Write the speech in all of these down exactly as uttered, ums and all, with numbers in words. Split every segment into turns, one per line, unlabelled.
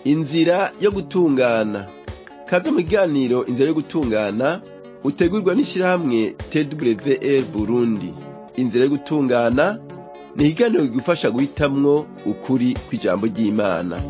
Inzira yo gutungana. Kaze mu kiganiro inzira yo gutungana utegurwa n'ishirahamwe T W R Burundi. Inzira yo gutungana ni ikiganiro kigufasha guhitamwo ukuri kw'ijambo ry'Imana.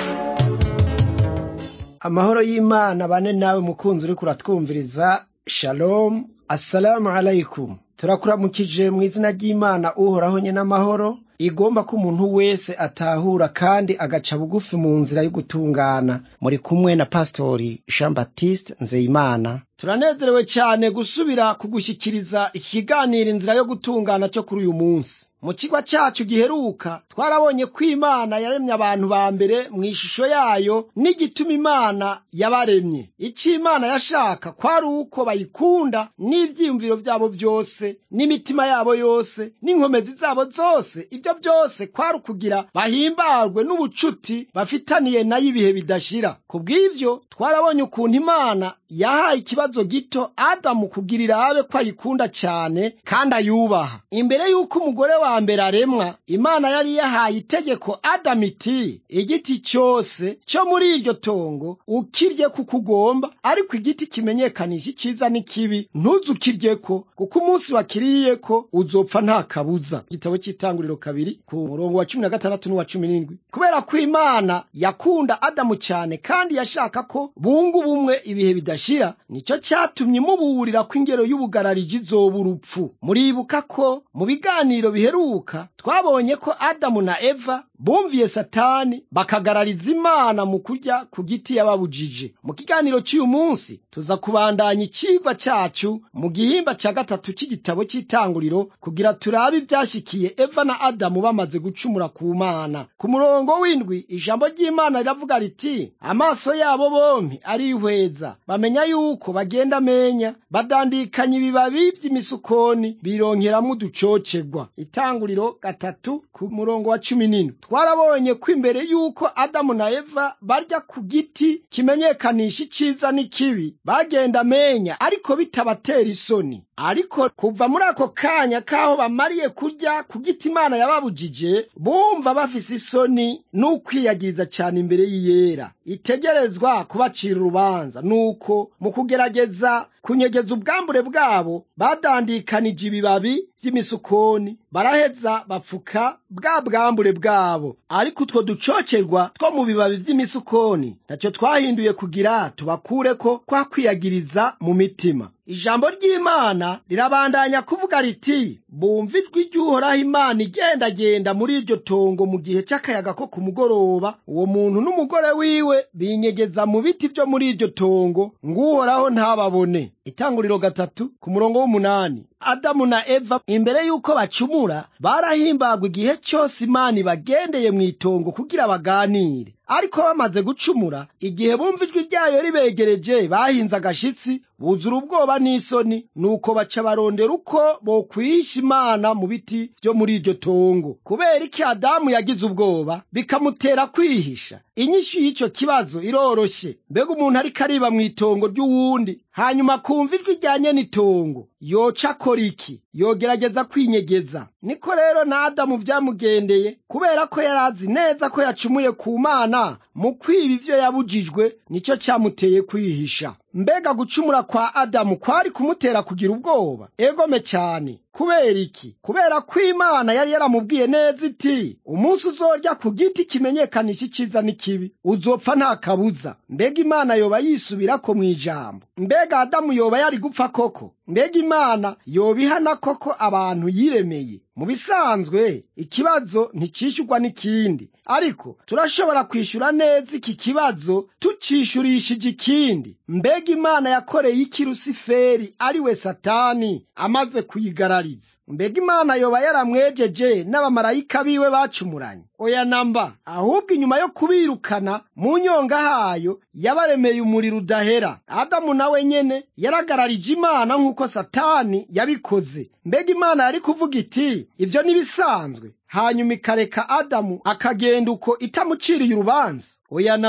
Amahoro y'Imana bane nawe mukunzi uriko uratwumviriza. Shalom, assalamu alaikum. Turakuramukije mu izina ry'Imana uhoraho nyene amahoro, igomba ko umuntu wese atahura kandi agaca bugufi mu nzira yo gutungana. Muri kumwe na Pastori Jean Baptiste Nzeyimana. Turanezerewe cyane gusubira kugushyikiriza ikiganiro inzira yo gutungana cyo kuri uyu munsi. Mu kigwa cyacu giheruka twarabonye ko Imana yaremye abantu ba mbere mu ishusho yayo n'igituma Imana yabaremye. Icyo Imana yashaka kwari uko bayikunda n'ivyiyumviro vyabo vyose n'imitima yabo yose n'inkomezi zabo zose. Ibyo byose kwari ukugira bahimbarwe n'ubucuti bafitaniye nayo ibihe bidashira. Kubw'ivyo twarabonye ukuntu Imana yahaye ikibazo gito Adamu kugirira abe ko ayikunda cyane kandi ayubaha. Imbere y'uko umugore wa mbere aremwa, Imana yari yahaye itegeko Adamu iti, igiti cyose cyo muri iryo tongo ukirye kuko ugomba, ariko igiti kimenyekanisha iciza n'ikibi ntuzukiryeko, kuko umunsi wakiriyeko uzopfa nta kabuza. Igitabo cy'Itanguriro kabiri ku murongo wa cumi na gatandatu n'uwa cumi n'indwi. Kubera ko Imana yakunda Adamu cyane kandi yashaka ko bunga ubumwe ibihe bidashira, nico cyatumye imuburira ko ingero y'ubugarariji izoba urupfu. Muribuka ko mu biganiro biheruka twabonye ko Adamu na Eva bumviye Satani bakagarariza Imana mu kurya ku giti yababujije. Mu kiganiro cy'uyu munsi tuza kubandanya icigwa cyacu mu gihimba cya gatatu cy'igitabo cy'Itanguriro kugira turabe ivyashikiye Eva na Adamu bamaze gucumura ku Mana. Ku murongo w'indwi ijambo ry'Imana riravuga riti, amaso yabo bompi arihweza bamenya yuko bagenda menya, badandikanya ibibabi vy'imisukoni bironkeramwo uducocegwa. Itanguriro gatatu ku murongo wa cumi n'indwi. Twarabonye ko imbere yuko Adamu na Eva barya ku giti kimenyekanisha iciza n'ikibi bagenda menya ariko bitabatera isoni. Ariko kuva muri ako kanya kaho bamariye kurya ku giti Imana yababujije, bumva bafise isoni n'ukwiyagiriza cyane imbere y'iyera itegerezwa kubacira urubanza. Nuko mu kugerageza kunyegeza ubwambure bwabo badandikanije ibibabi vy'imisukoni, baraheza bapfuka bwa bwambure bwabo. Ariko utwo ducocerwa two mu bibabi vy'imisukoni ntacyo twahinduye kugira tubakureko kwa kwiyagiriza mu mitima. Ijambo ry'Imana rirabandanya kuvuga riti, bumva ijwi ry'Uhoraho Imana igendagenda muri iryo tongo mu gihe cy'akayaga ko ku mugoroba. Uwo muntu n'umugore wiwe binyegeza mu biti vyo muri iryo tongo ng'Uhoraho ntababone. Itanguriro gatatu ku murongo w'umunani. Adamu na Eva imbere yuko bacumura barahimbagwa igihe cyose Imana ibagendeye mu itongo kugira baganire. Ariko bamaze gucumura, igihe bumva ijwi ryayo ribegereje bahinze agashitsi, buzura ubwoba n'isoni, nuko baca barondera uko bokwihisha Imana mu biti vyo muri iryo tongo. Kubera iki Adamu yagize ubwoba bikamutera kwihisha? Inyishu y'ico kibazo iroroshe. Mbega umuntu ariko ariba mu itongo ry'uwundi hanyuma kumva ijwi rya nyene itongo, yoca akora iki? Yogerageza kwinyegeza. Niko rero na Adamu vyamugendeye, kubera ko yarazi neza ko yacumuye ku Mana mu kwiba ivyo yabujijwe, nico cyamuteye kwihisha. Mbega gucumura kwa Adamu kwari kumutera kugira ubwoba? Egome cyane. Kubera iki? Kubera ko Imana yari yaramubwiye neza iti, umunsi uzorya ku giti kimenyekanisha iciza n'ikibi uzopfa nta kabuza. Mbega Imana yoba yisubirako mu ijambo? Mbega Adamu yoba yari gupfa koko? Mbega Imana yoba ihana koko abantu yiremeye? Mu bisanzwe ikibazo nticishurwa n'ikindi, ariko turashobora kwishura neza iki kibazo tucishurishije ikindi. Mbega Imana yakoreye iki Lusiferi ari we Satani amaze kuyigarariza? Mbega Imana yoba yaramwejeje n'abamarayika biwe bacumuranye? Oya namba. Ahubwo inyuma yo kubirukana mu nyonga hayo yabaremeye umuriro udahera. Adamu nawe nyene yaragararije Imana nk'uko Satani yabikoze. Mbega Imana yari kuvuga iti, ivyo nibisanzwe, hanyuma ikareka Adamu akagenda uko itamuciriye urubanza? Oya namba.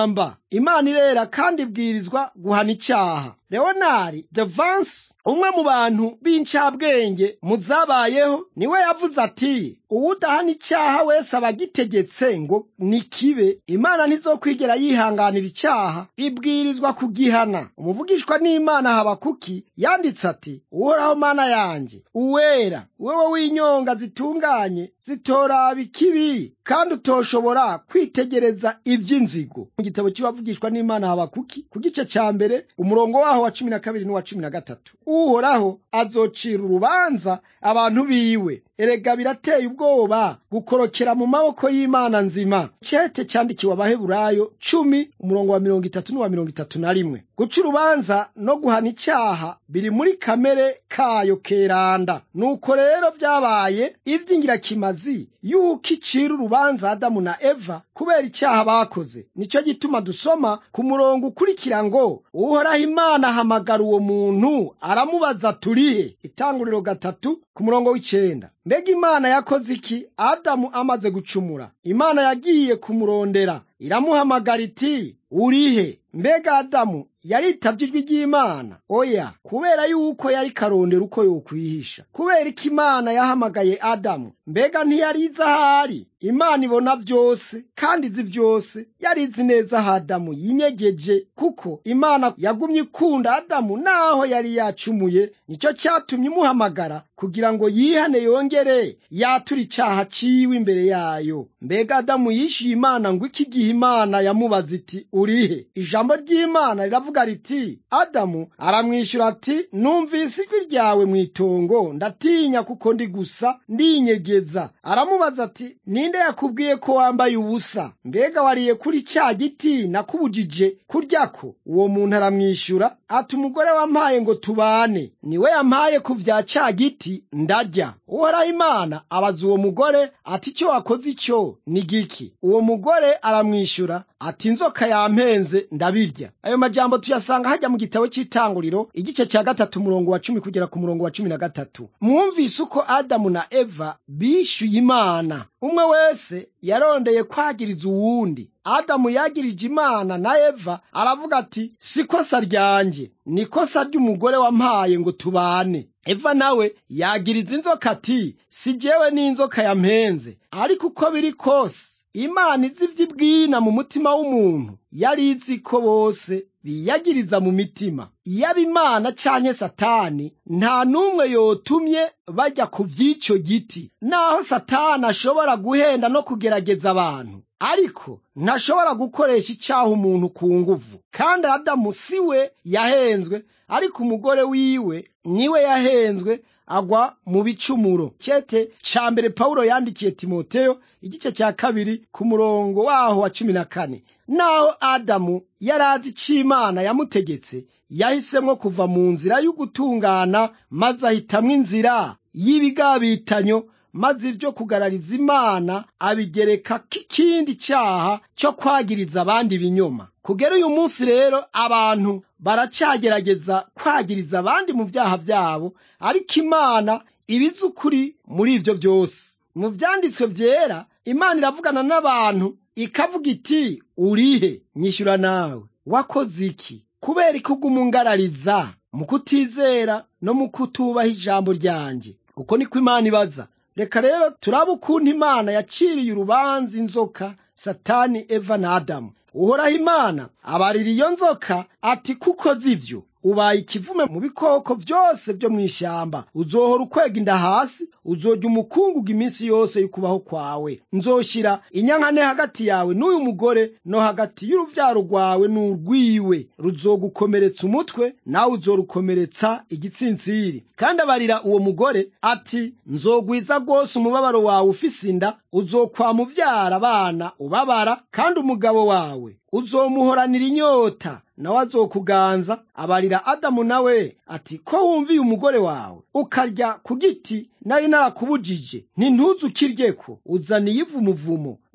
Imana irera kandi ibwirizwa guhana icyaha. Leonard de Vance, umwe mu bantu b'incabwenge mu zabayeho, niwe yavuze ati uwudahana icyaha wese aba agitegetse ngo ni kibe. Imana ntizokwigera yihanganira icyaha, ibwirizwa kugihana. Umuvugishwa n'Imana Habakuki yanditse ati uhoraho Mana yanjye uwera, wewe w'inyonga zitunganye zitoraba ikibi kandi utoshobora kwitegereza iby'inzigo. Mu gitabo cy'Abavugishwa n'Imana Habakuki ku gice cya mbere umurongo waho wa cumi na kabiri n'uwa cumi na gatatu. Uhoraho azocira urubanza abantu biwe. Erega birateye ubwoba gukorokera mu maboko y'Imana nzima. Cete cyandikiwe Abaheburayo cumi umurongo wa mirongo itatu n'uwa mirongo itatu na rimwe. Guca urubanza no guhana icyaha biri muri kamere kayo keranda. Nuko rero byabaye iby'ingirakimazi yuko icira urubanza Adamu na Eva kubera icyaha bakoze. Nicyo gituma dusoma ku murongo ukurikira ngo uhoraho Imana ahamagara uwo muntu aramubaza turihe. Itanguriro gatatu ku murongo w'icenda. Mbega Imana yakoze iki Adamu amaze gucumura? Imana yagiye kumurondera iramuhamagara iti urihe? Mbega Adamu yaritavye ijwi ry'Imana? Oya, kubera yuko yari karondera uko yokwihisha. Kubera iki Imana yahamagaye Adamu? Mbega ntiyariza ahari? Imana ibona byose kandi izi byose. Yarizi neza aho Adamu yinyegeje, kuko Imana yagumye ikunda Adamu naho yari yacumuye. Nicyo cyatumye imuhamagara kugira ngo yihane yongere yatura icyaha ciwe imbere yayo. Mbega Adamu yishyuye Imana ngo iki gihe Imana yamubaza iti urihe? Ijambo ry'Imana riravuga riti Adamu aramwishyura ati numvise ijwi ryawe mu itongo ndatinya kuko ndi gusa ndinyegeza. Aramubaza ati ninde yakubwiye ko wambaye ubusa? Mbega wariye kuri cya giti nakubujije kuryako? Uwo muntu aramwishyura ati umugore wampaye ngo tubane niwe yampaye ku vya cya giti ndarya. Uhoraho Imana abaza uwo mugore ati icyo wakoze icyo ni giki? Uwo mugore aramwishyura ati inzoka yampenze ndabirya. Ayo majambo tuyasanga hajya mu gitabo cy'Itanguriro igice cya gatatu umurongo wa cumi kugera ku murongo wa cumi na gatatu. Mwumvise uko Adamu na Eva bishyuye Imana. Umwe wese yarondeye kwagiriza uwundi. Adamu yagirije Imana na Eva aravuga ati sikosa ryanjye, nikosa ry'umugore wampaye ngo tubane. Eva nawe yagiriza inzoka ati si jewe n'inzoka yampenze. Ariko uko biri kose Imana izi ivy'ibwina mu mutima w'umuntu. Yari izi ko bose biyagiriza mu mitima. Yaba Imana canke Satani nta numwe yotumye bajya ku vy'ico giti. Naho Satani ashobora guhenda no kugerageza abantu, ariko ntashobora gukoresha icyaha umuntu ku nguvu. Kandi Adamu siwe yahenzwe, ariko umugore wiwe niwe yahenzwe agwa mu bicumuro. Cete ca mbere Paulo yandikiye Timoteyo igice cya kabiri ku murongo waho wa cumi na kane. Naho Adamu yarazi c'Imana yamutegetse, yahisemwo kuva mu nzira y'ugutungana maze ahitamwo inzira y'ibigabitanyo, maze ibyo kugarariza Imana abigereka k'ikindi cyaha cyo kwagiriza abandi ibinyoma. Kugera uyu munsi rero abantu baracagerageza kwagiriza abandi mu byaha byabo, ariko Imana ibizi ukuri muri ibyo byose. Mu vyanditswe vyera Imana iravugana n'abantu ikavuga iti urihe? Nyishyura nawe wakoze iki? Kubera ikuguma ungarariza mu kutizera no mu kutubaha ijambo ryanjye. Uko niko Imana ibaza. Reka rero turabe ukuntu Imana yaciriye urubanza inzoka, Satani, Eva na Adamu. Uhoraho Imana abarira iyo nzoka ati kuko zivyo ubaye ikivume mu bikoko byose byo mu ishyamba, uzohora ukwega inda hasi, uzojya umukungugu iminsi yose y'ukubaho kwawe. Nzoshira inyankane hagati yawe n'uyu mugore no hagati y'uruvyaro rwawe n'urwiwe, ruzogukomeretsa umutwe nawe uzorukomeretsa igitsintsiri. Kandi abarira uwo mugore ati nzogwiza rwose umubabaro wawe ufise inda, uzokwama uvyara abana ubabara, kandi umugabo wawe uzomuhoranira inyota nawe azokuganza. Abarira Adamu nawe ati ko wumviye umugore wawe ukarya ku giti nari narakubujije, ntintuze ukiryeko, uzaniye ivumuvumo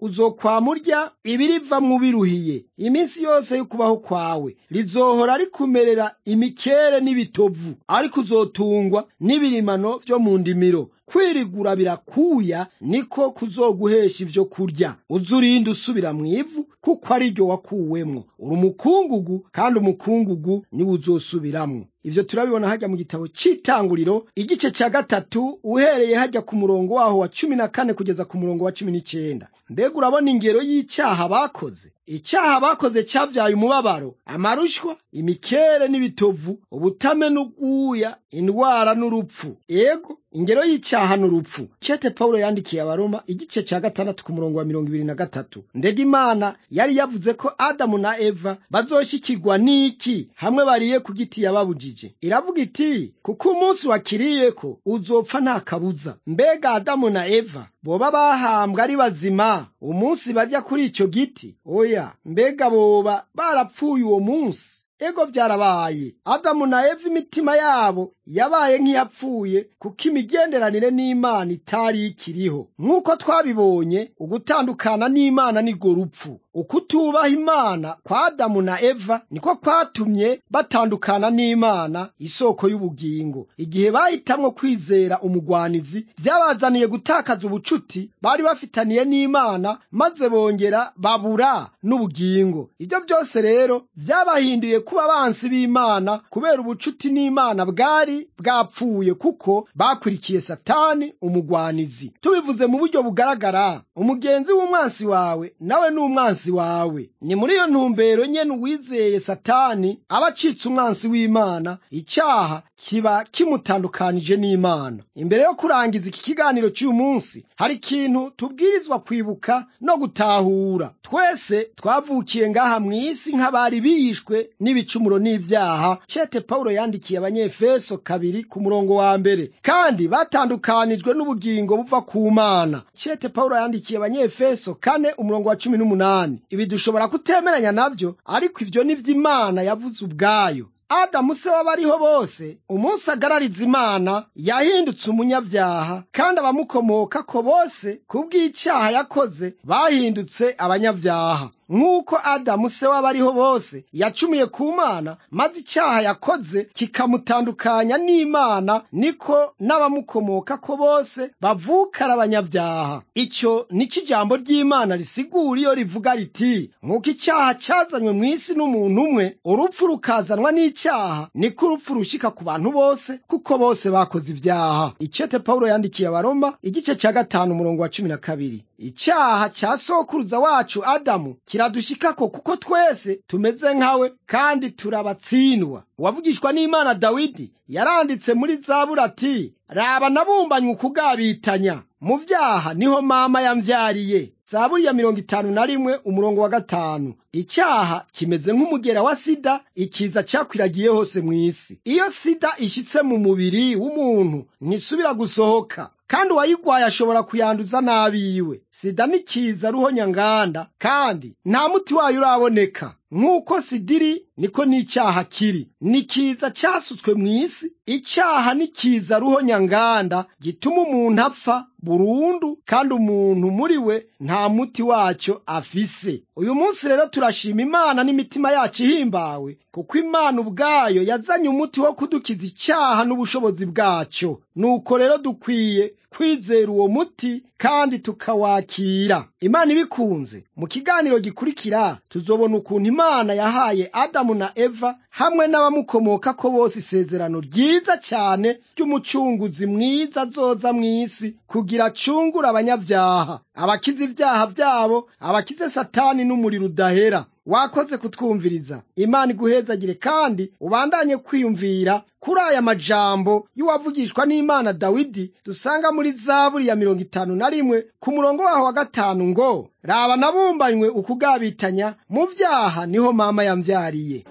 uzokwama urya ibirivamwo biruhiye iminsi yose y'ukubaho kwawe, rizohora rikumerera imikere n'ibitovu, ariko uzotungwa n'ibirimano vyo mu ndimiro. Kwirigura birakuya niko kuzoguhesha ivyo kurya. Uzurinde usubira mw'ivu, kuko ari ryo wakuwemwo. Uri umukungugu, kandi umukungugu niwe uzosubiramwo. Ivyo turabibona hajya mu gitabo c'Itanguriro igice ca gatatu uhereye hajya ku murongo waho wa cumi na kane kugeza ku murongo wa cumi n'icenda. Mbega urabona ingero y'icyaha bakoze? Icyaha bakoze cyavyaye umubabaro, amarushwa, imikere n'ibitovu, ubutame n'ubwuya, indwara n'urupfu. Ego ingero y'icyaha n'urupfu. Cete Paulo yandikiye Abaroma igice ca gatandatu ku murongo wa mirongo ibiri na gatatu. Ndega Imana yari yavuze ko Adamu na Eva bazoshikirwa n'iki hamwe bariye ku giti yababujije. Iravuga iti, kuko umunsi wakiriyeko uzopfa nta kabuza. Mbega Adamu na Eva boba bahambwa ari bazima umunsi barya kuri ico giti? Oya, mbega boba barapfuye uwo munsi? Ego vyarabaye. Adamu na Eva imitima yabo yabaye nk'iyapfuye, kuko imigenderanire n'Imana itari ikiriho. Nk'uko twabibonye, ugutandukana n'Imana nirwo rupfu. Ukutubaha Imana kwa Adamu na Eva niko kwatumye batandukana n'Imana, isoko y'ubugingo. Igihe bahitamwo kwizera umugwanizi, vyabazaniye gutakaza ubucuti bari bafitaniye n'Imana, maze bongera babura n'ubugingo. Ivyo byose rero vyabahinduye kuba abansi b'Imana, kubera ubucuti n'Imana bwari bwapfuye, kuko bakurikiye Satani umugwanizi. Tubivuze mu buryo bugaragara, umugenzi w'umwansi wawe nawe n'umwansi wawe. Ni muri iyo ntumbero nyene uwizeye Satani aba acitse umwansi w'Imana, icyaha kiba kimutandukanije n'Imana. Imbere yo kurangiza iki kiganiro cy'uyu munsi, hari ikintu tubwirizwa kwibuka no gutahura. Twese twavukiye ngaha mw'isi nk'abari bishwe n'ibicumuro n'ivyaha. Cete Paulo yandikiye Abanyefeso kabiri ku murongo wa mbere, kandi batandukanijwe n'ubugingo buva ku Mana. Cete Paulo yandikiye Abanyefeso kane umurongo wa cumi n'umunani. Ibi dushobora kutemeranya navyo, ariko ivyo ni vy'Imana yavuze ubwayo. Adamu se w'abariho bose, umunsi agarariza Imana, yahindutse umunyavyaha, kandi abamukomoka ko bose kubw'icyaha yakoze bahindutse abanyavyaha. Nk'uko Adamu se w'abariho bose yacumuye ku Mana, maze icyaha yakoze kikamutandukanya n'Imana, niko n'abamukomoka ko bose bavukana abanyavyaha. Icyo nico ijambo ry'Imana risigura iyo rivuga riti, nk'uko icyaha cyazanywe mw'isi n'umuntu umwe, urupfu rukazanwa n'icyaha, niko urupfu rushika ku bantu bose, kuko bose bakoze ivyaha. Icete Paulo yandikiye Abaroma igice ca gatanu umurongo wa cumi na kabiri. Icyaha cya sokuruza wacu Adamu kiradushikako, kuko twese tumeze nkawe kandi turabatsindwa. Uwavugishwa n'Imana Dawidi yaranditse muri Zaburi ati, raba nabumbanywe ukugabitanya, mu vyaha niho mama yamvyariye. Zaburi ya mirongo itanu na rimwe umurongo wa gatanu. Icyaha kimeze nk'umugera wa sida, ikiza cyakwiragiye hose mw'isi. Iyo sida ishitse mu mubiri w'umuntu ntisubira gusohoka, kandi uwayigwaye ashobora kuyanduza n'abiwe. Sida ni kiza ruhonyanganda, kandi nta muti wayo uraboneka. Nk'uko sidiri niko n'icyaha kiri, ni kiza cyasutswe mw'isi. Icyaha ni kiza ruhonyanganda gituma umuntu apfa burundu, kandi umuntu muri we nta muti wacyo afise. Uyu munsi rero turashima Imana n'imitima yacu ihimbawe, kuko Imana ubwayo yazanye umuti wo kudukiza icyaha n'ubushobozi bwacyo. Nuko rero dukwiye kwizera uwo muti kandi tukawakira. Imana ibikunze, mu kiganiro gikurikira tuzobona ukuntu Imana yahaye Adamu na Eva hamwe n'abamukomoka ko bose isezerano ryiza cyane ry'umucunguzi mwiza azoza mw'isi kugira acungure abanyavyaha, abakize ivyaha vyabo, abakize Satani n'umuriro udahera. Wakoze kutwumviriza. Imana iguhezagire, kandi ubandanye kwiyumvira kuri aya majambo y'uwavugishwa n'Imana Dawidi dusanga muri Zaburi ya mirongo itanu na rimwe ku murongo waho wa gatanu ngo, raba nabumbanywe ukugabitanya, mu vyaha niho mama yamvyariye.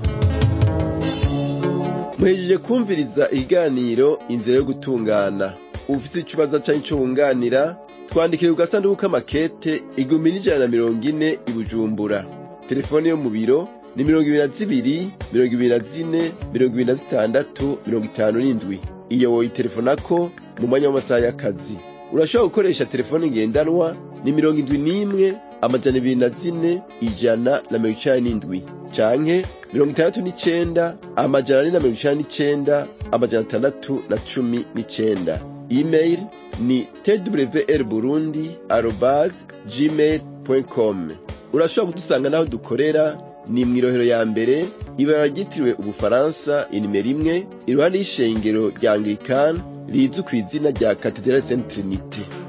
Mwejeje kumviriza ikiganiro inzira yo gutungana. Ufise ikibazo canke ico wunganira, twandikire ku gasanduku k'amakete igihumbi n'ijana na mirongo ine i Bujumbura. Telefone yo mu biro ni mirongo ibiri na zibiri, mirongo ibiri na zine, mirongo ibiri na zitandatu, mirongo itanu n'indwi. Iyo woyitelefonako mu mwanya w'amasaha y'akazi. Urashobora gukoresha telefone ngendanwa ni mirongo indwi n'imwe amajana ibiri na zine ijana na mirongo icenda n'indwi canke mirongo itandatu n'icenda amajana ane na mirongo icenda n'icenda amajana atandatu na cumi n'icenda. Email ni t w r burundi arobase gmail dot com. Urashobora kudusanga naho dukorera ni mw'irohero ya mbere ibara ryitiriwe Ubufaransa inimero imwe iruhande y'ishengero rya Anglikani rizwi kw'izina rya Cathedrale Sainte Trinité.